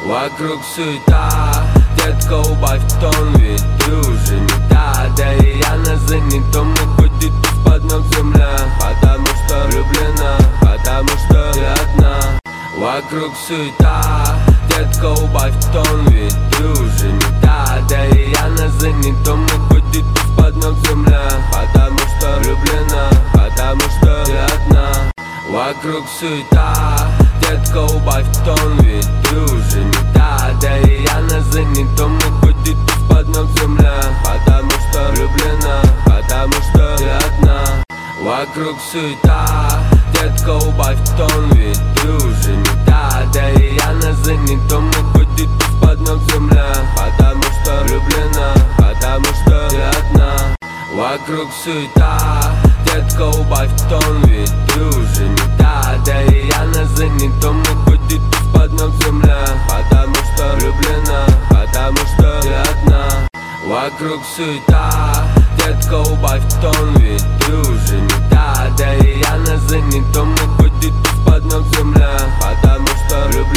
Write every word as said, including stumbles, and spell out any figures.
Вокруг суета, детка, убавь тон, ведь ты уже не та. Да и я на занятом, уходит из-под ног земля. Потому что влюблена, потому что ты одна. Вокруг суета, детка, убавь тон, ведь ты уже не та. Да и я на занятом, уходит из-под ног земля. Потому что влюблена, потому что ты одна. Вокруг суета, детка, убавь тон, ведь ты уже не та. Да и я на занятом, уходит из-под ног земля. Потому что влюблена, потому что ты одна. Вокруг суета, детка, убавь тон, ведь ты уже не та. Да и я на занятом, уходит из-под ног земля. Потому что влюблена, потому что ты одна. Вокруг суета, детка, убавь тон, ведь ты уже не та. Да и я на занятом, уходит из-под ног земля. Потому что влюблена, потому что ты одна. Вокруг суета, детка, убавь тон, ведь ты уже не та. Да и я на занятом